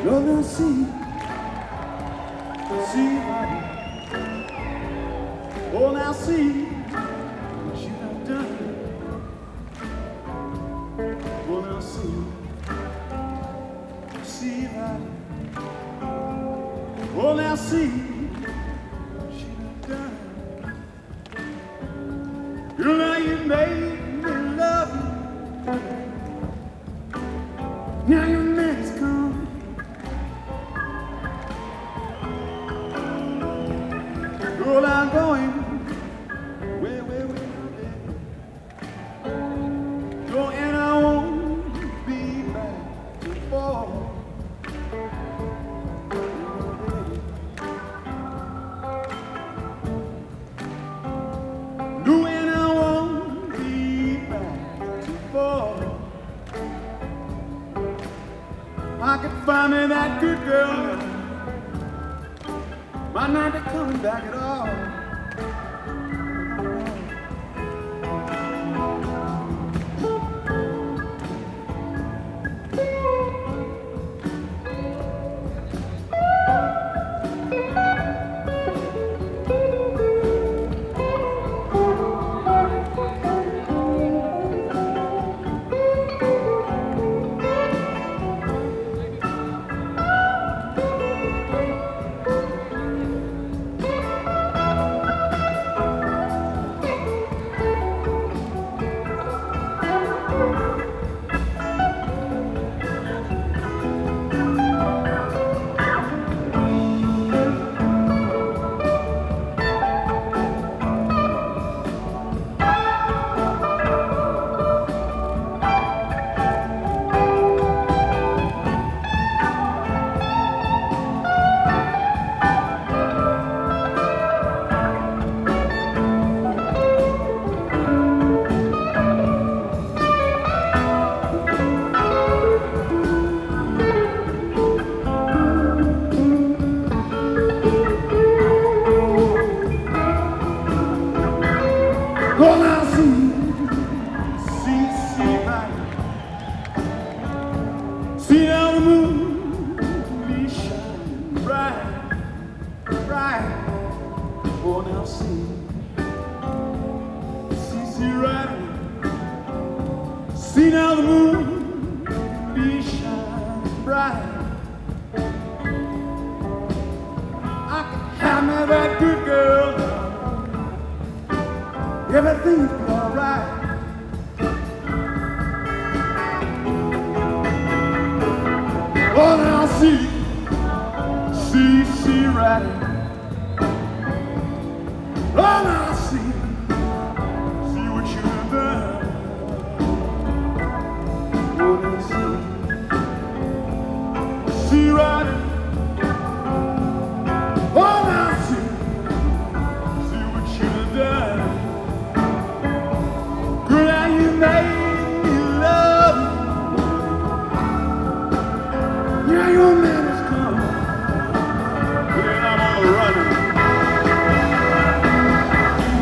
You're gonna see, honey. Oh, now see what you have done. Oh, now see, honey. Oh, now see what you have done. You know you made me love you. Now your man's come. Girl, I'm going way, way, way, way. Go and I won't be back to fall. No, and I won't be back to fall. I could find me that good girl. Might not be coming back at all. Go now, see, right. See how the moon be shining bright, bright. Oh, now see, right. See now the moon be shining bright. I can have me that good girl. Everything's alright. Oh, now see, right. Oh, now see what you have done. Oh, now see right. Oh, now see what you have done. Girl, now you made me love you. Now your man is coming. Well, I'm on the run.